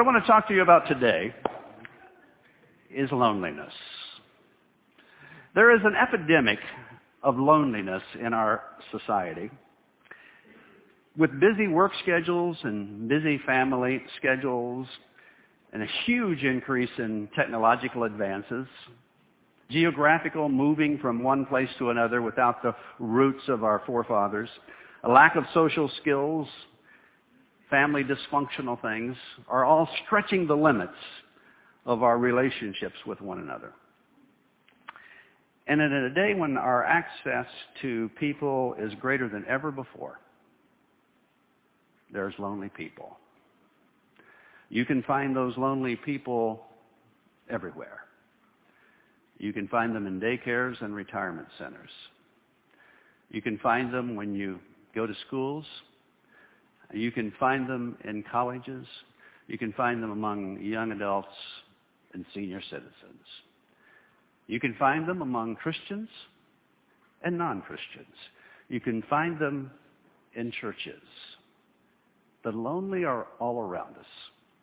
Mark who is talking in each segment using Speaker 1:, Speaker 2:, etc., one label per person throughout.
Speaker 1: What I want to talk to you about today is loneliness. There is an epidemic of loneliness in our society. With busy work schedules and busy family schedules and a huge increase in technological advances, geographical moving from one place to another without the roots of our forefathers, a lack of social skills, family dysfunctional things are all stretching the limits of our relationships with one another. And in a day when our access to people is greater than ever before, there's lonely people. You can find those lonely people everywhere. You can find them in daycares and retirement centers. You can find them when you go to schools. You can find them in colleges. You can find them among young adults and senior citizens. You can find them among Christians and non-Christians. You can find them in churches. The lonely are all around us.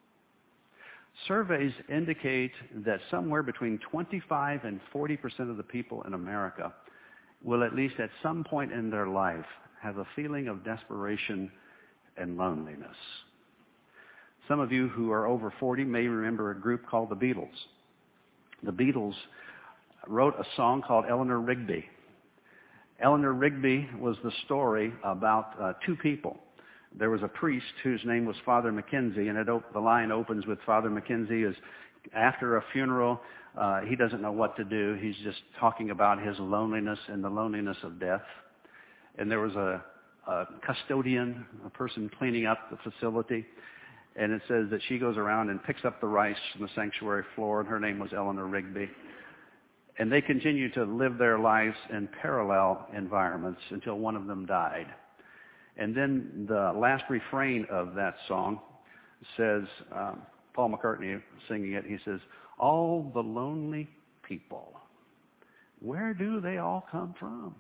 Speaker 1: Surveys indicate that somewhere between 25 and 40% of the people in America will at least at some point in their life have a feeling of desperation and loneliness. Some of you who are over 40 may remember a group called the Beatles. The Beatles wrote a song called Eleanor Rigby. Eleanor Rigby was the story about two people. There was a priest whose name was Father Mackenzie, and the line opens with Father Mackenzie is after a funeral, he doesn't know what to do. He's just talking about his loneliness and the loneliness of death. And there was a custodian, a person cleaning up the facility, and it says that she goes around and picks up the rice from the sanctuary floor, and her name was Eleanor Rigby. And they continued to live their lives in parallel environments until one of them died. And then the last refrain of that song says, Paul McCartney singing it, he says, all the lonely people, where do they all come from?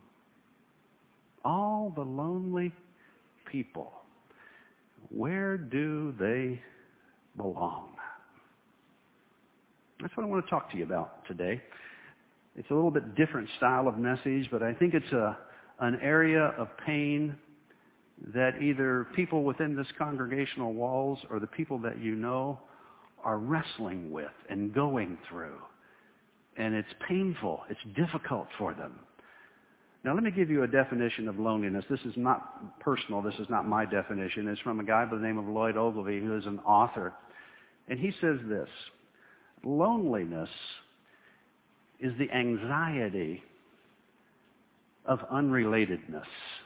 Speaker 1: All the lonely people, where do they belong? That's what I want to talk to you about today. It's a little bit different style of message, but I think it's an area of pain that either people within this congregational walls or the people that you know are wrestling with and going through. And it's painful. It's difficult for them. Now, let me give you a definition of loneliness. This is not personal. This is not my definition. It's from a guy by the name of Lloyd Ogilvie, who is an author. And he says this: loneliness is the anxiety of unrelatedness.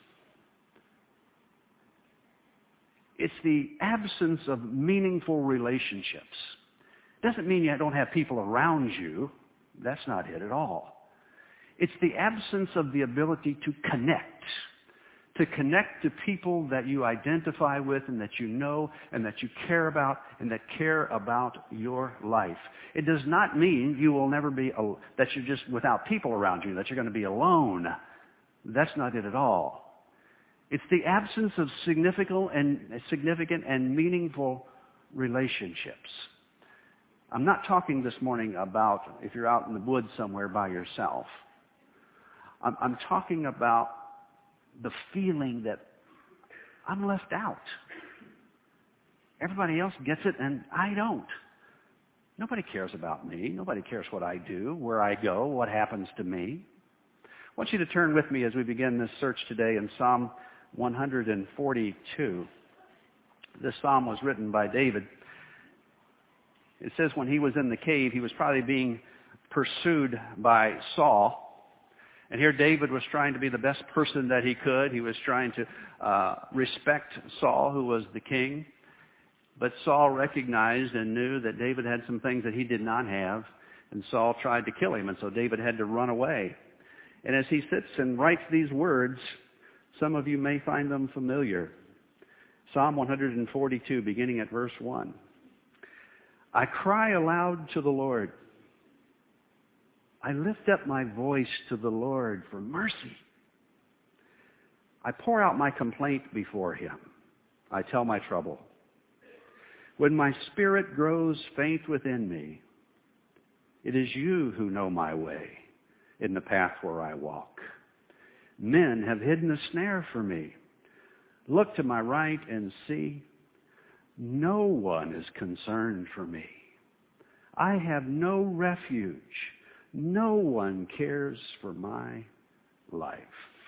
Speaker 1: It's the absence of meaningful relationships. Doesn't mean you don't have people around you. That's not it at all. It's the absence of the ability to connect to people that you identify with and that you know and that you care about and that care about your life. It does not mean you will never be, that you're just without people around you, that you're going to be alone. That's not it at all. It's the absence of significant and meaningful relationships. I'm not talking this morning about if you're out in the woods somewhere by yourself. I'm talking about the feeling that I'm left out. Everybody else gets it and I don't. Nobody cares about me. Nobody cares what I do, where I go, what happens to me. I want you to turn with me as we begin this search today in Psalm 142. This psalm was written by David. It says when he was in the cave, he was probably being pursued by Saul. And here David was trying to be the best person that he could. He was trying to respect Saul, who was the king. But Saul recognized and knew that David had some things that he did not have. And Saul tried to kill him. And so David had to run away. And as he sits and writes these words, some of you may find them familiar. Psalm 142, beginning at verse 1. I cry aloud to the Lord. I lift up my voice to the Lord for mercy. I pour out my complaint before him. I tell my trouble. When my spirit grows faint within me, it is you who know my way in the path where I walk. Men have hidden a snare for me. Look to my right and see. No one is concerned for me. I have no refuge. No one cares for my life.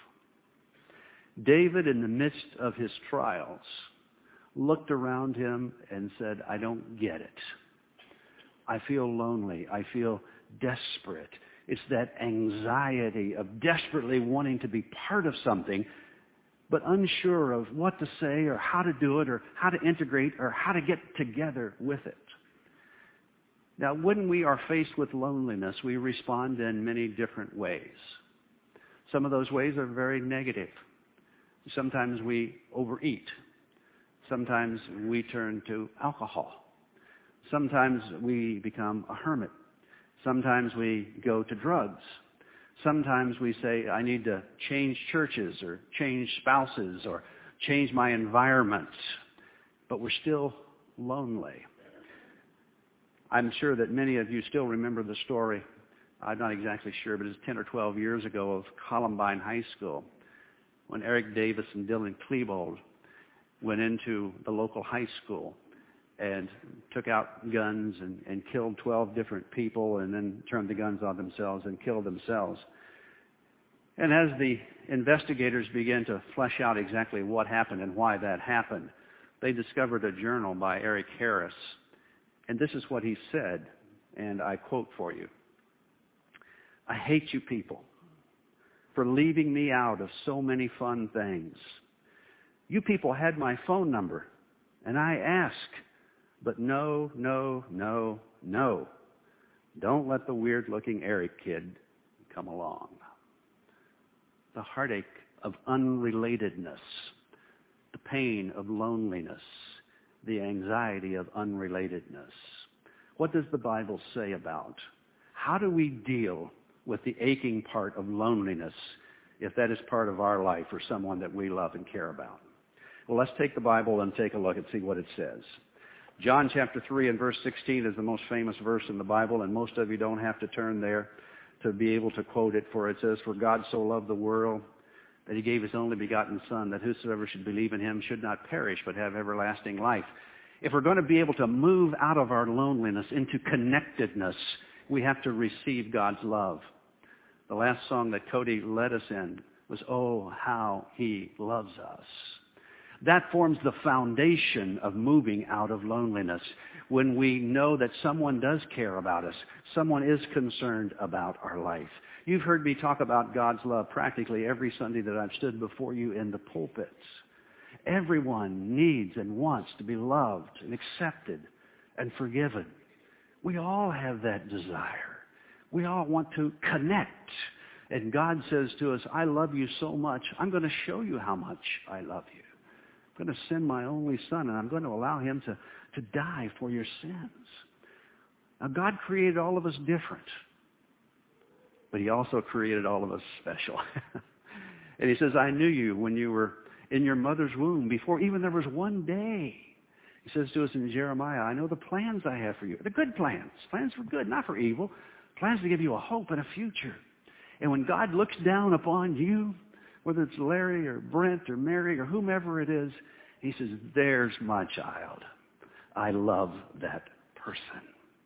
Speaker 1: David, in the midst of his trials, looked around him and said, I don't get it. I feel lonely. I feel desperate. It's that anxiety of desperately wanting to be part of something, but unsure of what to say or how to do it or how to integrate or how to get together with it. Now, when we are faced with loneliness, we respond in many different ways. Some of those ways are very negative. Sometimes we overeat. Sometimes we turn to alcohol. Sometimes we become a hermit. Sometimes we go to drugs. Sometimes we say, I need to change churches or change spouses or change my environment. But we're still lonely. I'm sure that many of you still remember the story. I'm not exactly sure, but it's 10 or 12 years ago of Columbine High School when Eric Davis and Dylan Klebold went into the local high school and took out guns and killed 12 different people and then turned the guns on themselves and killed themselves. And as the investigators began to flesh out exactly what happened and why that happened, they discovered a journal by Eric Harris. And this is what he said, and I quote for you. I hate you people for leaving me out of so many fun things. You people had my phone number, and I asked, but no. Don't let the weird-looking Eric kid come along. The heartache of unrelatedness, the pain of loneliness, the anxiety of unrelatedness. What does the Bible say about? How do we deal with the aching part of loneliness if that is part of our life or someone that we love and care about? Well, let's take the Bible and take a look and see what it says. John chapter 3 and verse 16 is the most famous verse in the Bible, and most of you don't have to turn there to be able to quote it, for it says, For God so loved the world that he gave his only begotten Son, that whosoever should believe in him should not perish but have everlasting life. If we're going to be able to move out of our loneliness into connectedness, we have to receive God's love. The last song that Cody led us in was, Oh, How He Loves Us. That forms the foundation of moving out of loneliness. When we know that someone does care about us, someone is concerned about our life. You've heard me talk about God's love practically every Sunday that I've stood before you in the pulpits. Everyone needs and wants to be loved and accepted and forgiven. We all have that desire. We all want to connect. And God says to us, I love you so much, I'm going to show you how much I love you. I'm going to send my only Son, and I'm going to allow him to die for your sins. Now, God created all of us different, but he also created all of us special. And he says, I knew you when you were in your mother's womb, before even there was one day. He says to us in Jeremiah, I know the plans I have for you. They're good plans. Plans for good, not for evil. Plans to give you a hope and a future. And when God looks down upon you, whether it's Larry or Brent or Mary or whomever it is, he says, there's my child. I love that person.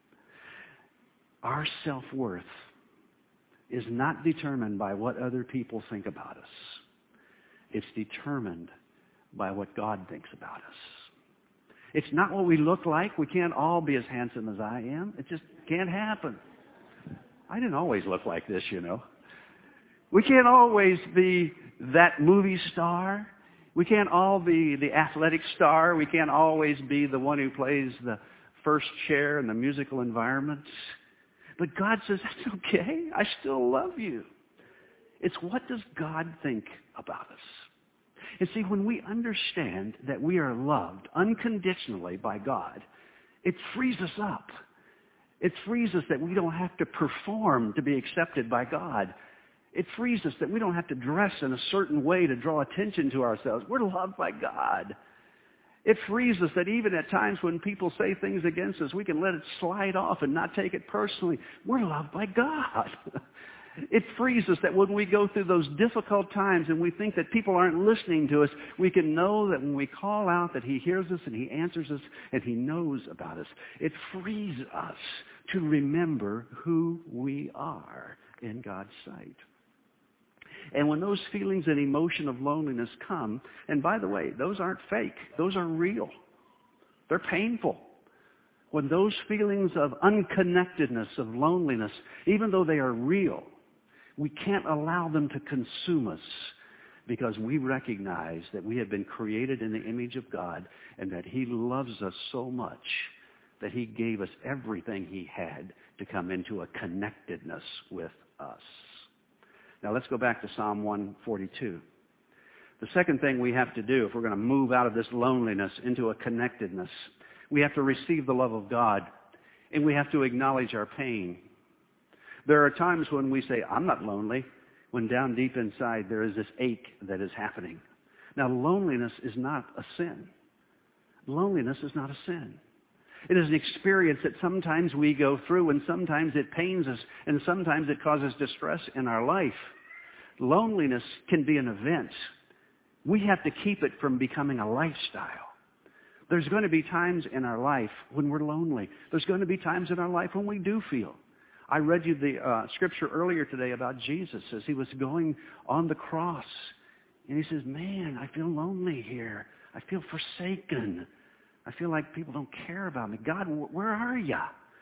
Speaker 1: Our self-worth is not determined by what other people think about us. It's determined by what God thinks about us. It's not what we look like. We can't all be as handsome as I am. It just can't happen. I didn't always look like this, you know. We can't always be that movie star. We can't all be the athletic star. We can't always be the one who plays the first chair in the musical environments. But God says, that's okay. I still love you. It's what does God think about us? And see, when we understand that we are loved unconditionally by God, it frees us up. It frees us that we don't have to perform to be accepted by God. It frees us that we don't have to dress in a certain way to draw attention to ourselves. We're loved by God. It frees us that even at times when people say things against us, we can let it slide off and not take it personally. We're loved by God. It frees us that when we go through those difficult times and we think that people aren't listening to us, we can know that when we call out that He hears us and He answers us and He knows about us. It frees us to remember who we are in God's sight. And when those feelings and emotion of loneliness come, and by the way, those aren't fake. Those are real. They're painful. When those feelings of unconnectedness, of loneliness, even though they are real, we can't allow them to consume us because we recognize that we have been created in the image of God and that He loves us so much that He gave us everything He had to come into a connectedness with us. Now let's go back to Psalm 142. The second thing we have to do if we're going to move out of this loneliness into a connectedness, we have to receive the love of God, and we have to acknowledge our pain. There are times when we say, I'm not lonely, when down deep inside there is this ache that is happening. Now loneliness is not a sin. Loneliness is not a sin. It is an experience that sometimes we go through, and sometimes it pains us, and sometimes it causes distress in our life. Loneliness can be an event. We have to keep it from becoming a lifestyle. There's going to be times in our life when we're lonely. There's going to be times in our life when we do feel. I read you the scripture earlier today about Jesus as He was going on the cross. And He says, man, I feel lonely here. I feel forsaken. I feel like people don't care about me. God, where are you?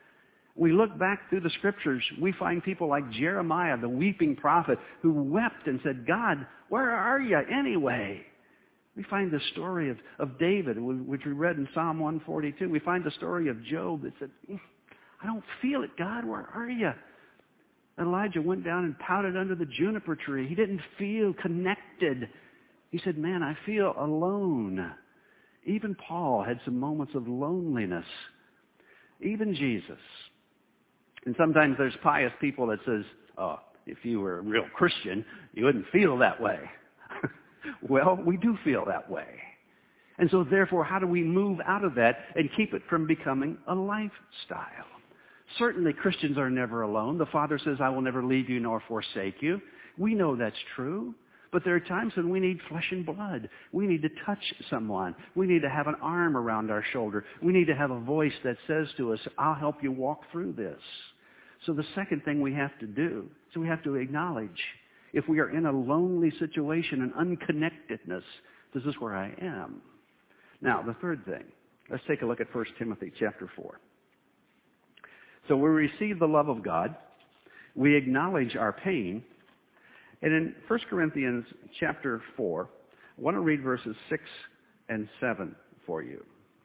Speaker 1: We look back through the scriptures, we find people like Jeremiah, the weeping prophet, who wept and said, God, where are you anyway? We find the story of David, which we read in Psalm 142. We find the story of Job that said, I don't feel it, God, where are you? Elijah went down and pouted under the juniper tree. He didn't feel connected. He said, man, I feel alone. Even Paul had some moments of loneliness. Even Jesus. And sometimes there's pious people that says, oh, if you were a real Christian, you wouldn't feel that way. Well, we do feel that way. And so therefore, how do we move out of that and keep it from becoming a lifestyle? Certainly Christians are never alone. The Father says, I will never leave you nor forsake you. We know that's true. But there are times when we need flesh and blood. We need to touch someone. We need to have an arm around our shoulder. We need to have a voice that says to us, I'll help you walk through this. So the second thing we have to do is we have to acknowledge if we are in a lonely situation, an unconnectedness, this is where I am. Now, the third thing, let's take a look at 1 Timothy chapter 4. So we receive the love of God. We acknowledge our pain. And in 1 Corinthians chapter 4, I want to read verses 6 and 7 for you.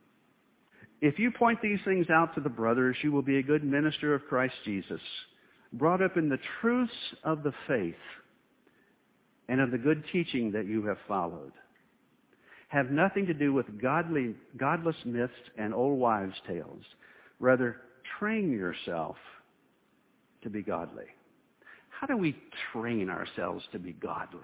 Speaker 1: If you point these things out to the brothers, you will be a good minister of Christ Jesus, brought up in the truths of the faith and of the good teaching that you have followed. Have nothing to do with godless myths and old wives' tales. Rather, train yourself to be godly. How do we train ourselves to be godly?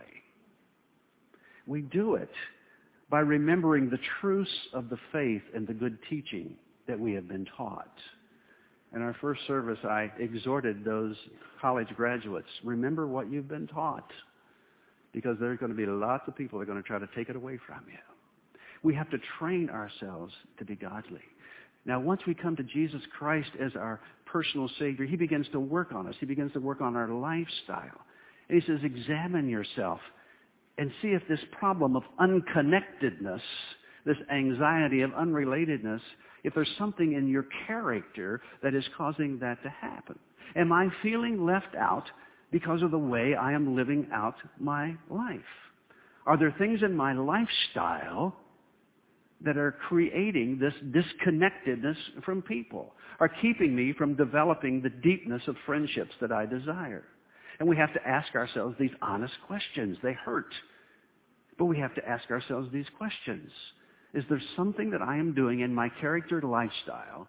Speaker 1: We do it by remembering the truths of the faith and the good teaching that we have been taught. In our first service, I exhorted those college graduates, remember what you've been taught, because there's going to be lots of people that are going to try to take it away from you. We have to train ourselves to be godly. Now, once we come to Jesus Christ as our personal Savior, He begins to work on us. He begins to work on our lifestyle. And He says, examine yourself and see if this problem of unconnectedness, this anxiety of unrelatedness, if there's something in your character that is causing that to happen. Am I feeling left out because of the way I am living out my life? Are there things in my lifestyle that are creating this disconnectedness from people, are keeping me from developing the deepness of friendships that I desire? And we have to ask ourselves these honest questions. They hurt, but we have to ask ourselves these questions. Is there something that I am doing in my character lifestyle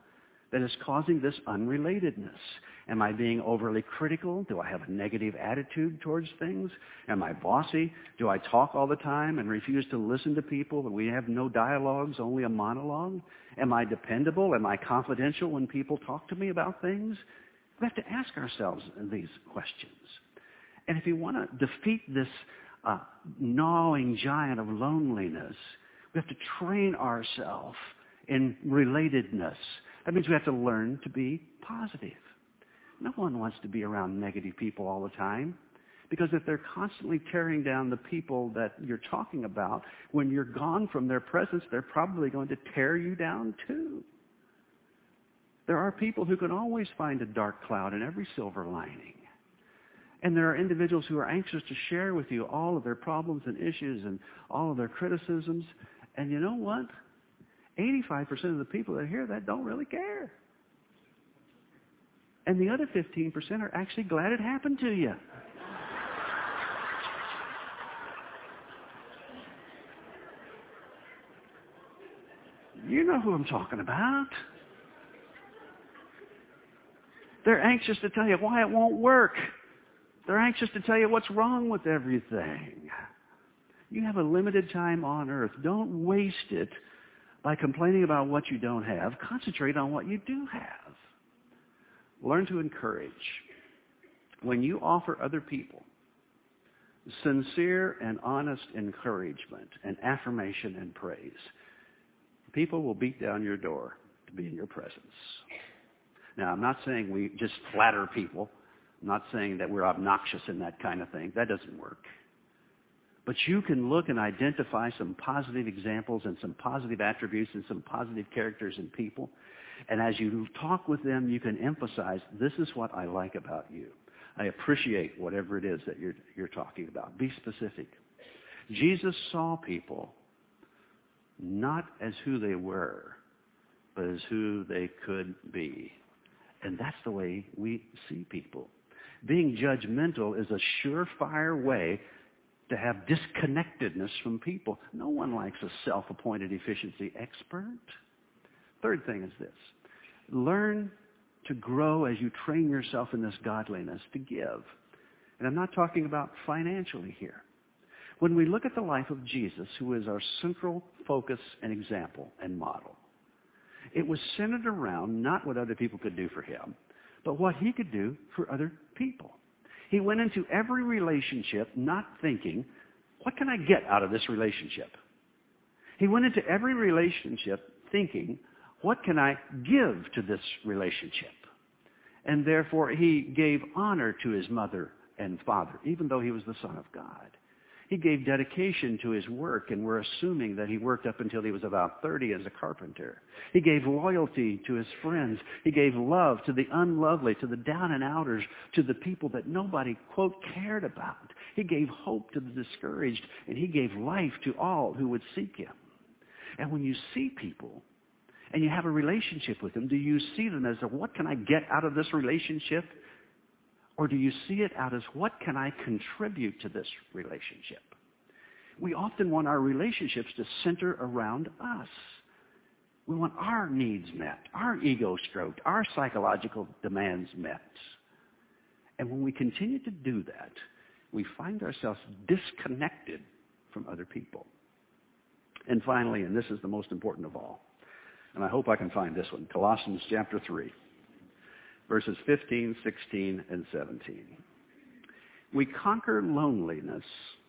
Speaker 1: that is causing this unrelatedness? Am I being overly critical? Do I have a negative attitude towards things? Am I bossy? Do I talk all the time and refuse to listen to people? We have no dialogues, only a monologue? Am I dependable? Am I confidential when people talk to me about things? We have to ask ourselves these questions. And if you want to defeat this gnawing giant of loneliness, we have to train ourselves in relatedness. That means we have to learn to be positive. No one wants to be around negative people all the time, because if they're constantly tearing down the people that you're talking about, when you're gone from their presence, they're probably going to tear you down too. There are people who can always find a dark cloud in every silver lining. And there are individuals who are anxious to share with you all of their problems and issues and all of their criticisms. And you know what? 85% of the people that hear that don't really care. And the other 15% are actually glad it happened to you. You know who I'm talking about. They're anxious to tell you why it won't work. They're anxious to tell you what's wrong with everything. You have a limited time on earth. Don't waste it by complaining about what you don't have. Concentrate on what you do have. Learn to encourage. When you offer other people sincere and honest encouragement and affirmation and praise, people will beat down your door to be in your presence. Now, I'm not saying we just flatter people. I'm not saying that we're obnoxious in that kind of thing. That doesn't work. But you can look and identify some positive examples and some positive attributes and some positive characters in people. And as you talk with them, you can emphasize, this is what I like about you. I appreciate whatever it is that you're talking about. Be specific. Jesus saw people not as who they were, but as who they could be. And that's the way we see people. Being judgmental is a surefire way to have disconnectedness from people. No one likes a self-appointed efficiency expert. Third thing is this. Learn to grow as you train yourself in this godliness to give. And I'm not talking about financially here. When we look at the life of Jesus, who is our central focus and example and model, it was centered around not what other people could do for him, but what he could do for other people. He went into every relationship not thinking, what can I get out of this relationship? He went into every relationship thinking, what can I give to this relationship? And therefore he gave honor to his mother and father, even though he was the Son of God. He gave dedication to his work, and we're assuming that he worked up until he was about 30 as a carpenter. He gave loyalty to his friends. He gave love to the unlovely, to the down and outers, to the people that nobody, quote, cared about. He gave hope to the discouraged, and he gave life to all who would seek him. And when you see people and you have a relationship with them, do you see them as, what can I get out of this relationship? Or do you see it out as, what can I contribute to this relationship? We often want our relationships to center around us. We want our needs met, our ego stroked, our psychological demands met. And when we continue to do that, we find ourselves disconnected from other people. And finally, and this is the most important of all, and I hope I can find this one, Colossians chapter 3. Verses 15, 16, and 17. We conquer loneliness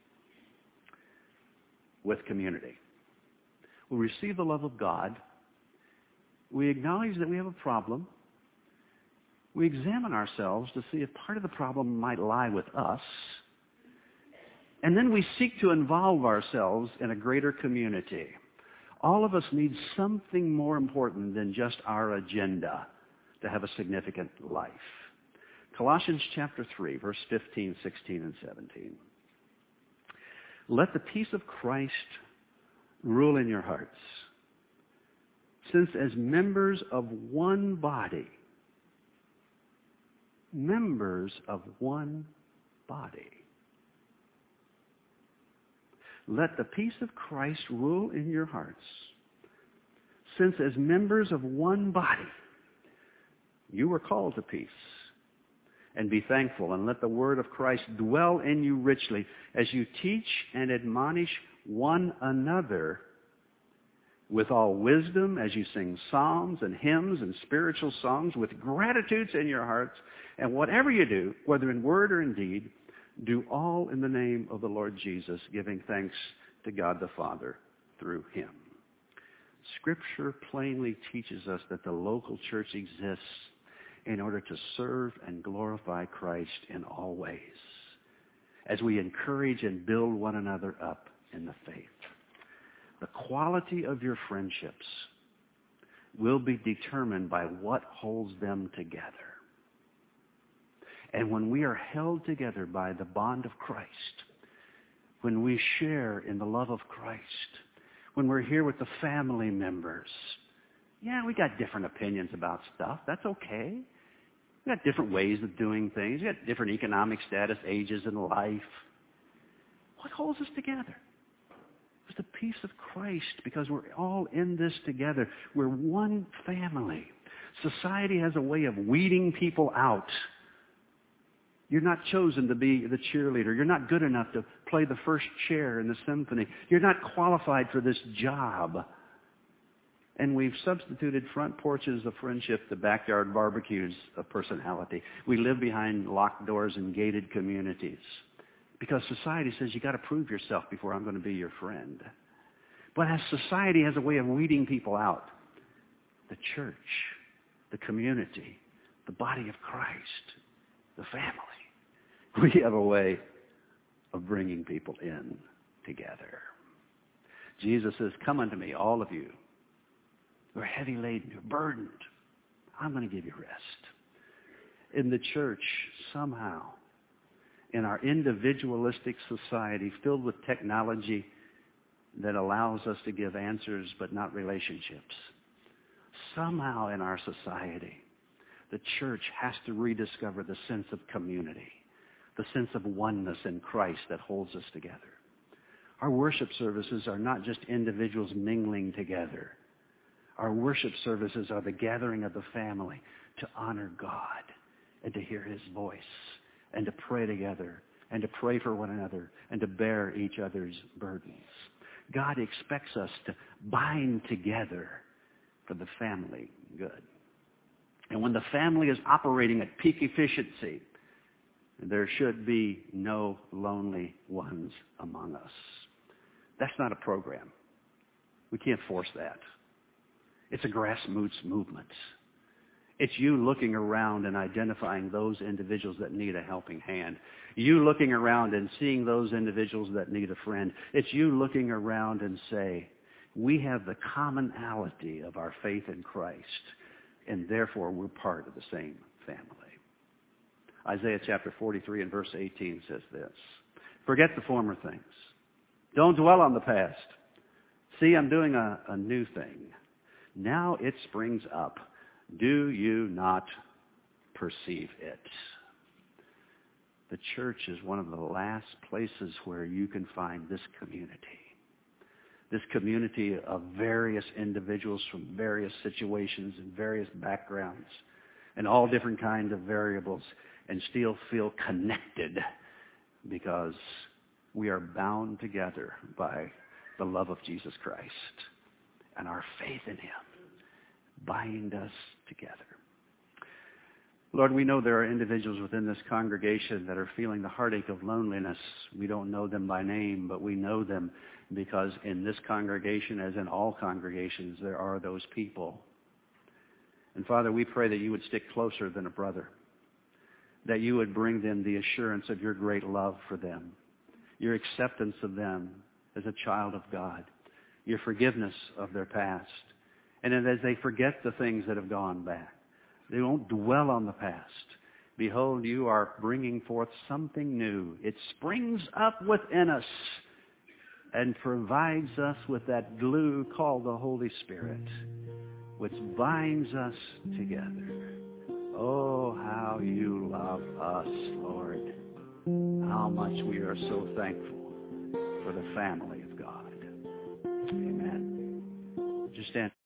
Speaker 1: with community. We receive the love of God. We acknowledge that we have a problem. We examine ourselves to see if part of the problem might lie with us. And then we seek to involve ourselves in a greater community. All of us need something more important than just our agenda to have a significant life. Colossians chapter 3, verse 15, 16, and 17. Let the peace of Christ rule in your hearts, since as members of one body, let the peace of Christ rule in your hearts, since as members of one body, You were called to peace. And be thankful, and let the word of Christ dwell in you richly as you teach and admonish one another with all wisdom, as you sing psalms and hymns and spiritual songs with gratitudes in your hearts. And whatever you do, whether in word or in deed, do all in the name of the Lord Jesus, giving thanks to God the Father through him. Scripture plainly teaches us that the local church exists in order to serve and glorify Christ in all ways, as we encourage and build one another up in the faith. The quality of your friendships will be determined by what holds them together. And when we are held together by the bond of Christ, when we share in the love of Christ, when we're here with the family members, yeah, we got different opinions about stuff. That's okay. We got different ways of doing things. We got different economic status, ages in life. What holds us together? It's the peace of Christ, because we're all in this together. We're one family. Society has a way of weeding people out. You're not chosen to be the cheerleader. You're not good enough to play the first chair in the symphony. You're not qualified for this job. And we've substituted front porches of friendship to backyard barbecues of personality. We live behind locked doors in gated communities because society says you got to prove yourself before I'm going to be your friend. But as society has a way of weeding people out, the church, the community, the body of Christ, the family, we have a way of bringing people in together. Jesus says, "Come unto me, all of you who are heavy laden, who are burdened. I'm going to give you rest." In the church, somehow, in our individualistic society filled with technology that allows us to give answers but not relationships, somehow in our society, the church has to rediscover the sense of community, the sense of oneness in Christ that holds us together. Our worship services are not just individuals mingling together. Our worship services are the gathering of the family to honor God and to hear his voice and to pray together and to pray for one another and to bear each other's burdens. God expects us to bind together for the family good. And when the family is operating at peak efficiency, there should be no lonely ones among us. That's not a program. We can't force that. It's a grassroots movement. It's you looking around and identifying those individuals that need a helping hand. You looking around and seeing those individuals that need a friend. It's you looking around and say, we have the commonality of our faith in Christ, and therefore we're part of the same family. Isaiah chapter 43 and verse 18 says this, "Forget the former things. Don't dwell on the past. See, I'm doing a new thing. Now it springs up. Do you not perceive it?" The church is one of the last places where you can find this community. This community of various individuals from various situations and various backgrounds and all different kinds of variables, and still feel connected because we are bound together by the love of Jesus Christ and our faith in him bind us together. Lord, we know there are individuals within this congregation that are feeling the heartache of loneliness. We don't know them by name, but we know them because in this congregation, as in all congregations, there are those people. And Father, we pray that you would stick closer than a brother, that you would bring them the assurance of your great love for them, your acceptance of them as a child of God, your forgiveness of their past. And then as they forget the things that have gone back, they won't dwell on the past. Behold, you are bringing forth something new. It springs up within us and provides us with that glue called the Holy Spirit, which binds us together. Oh, how you love us, Lord. How much we are so thankful for the family of God. Amen. Just stand.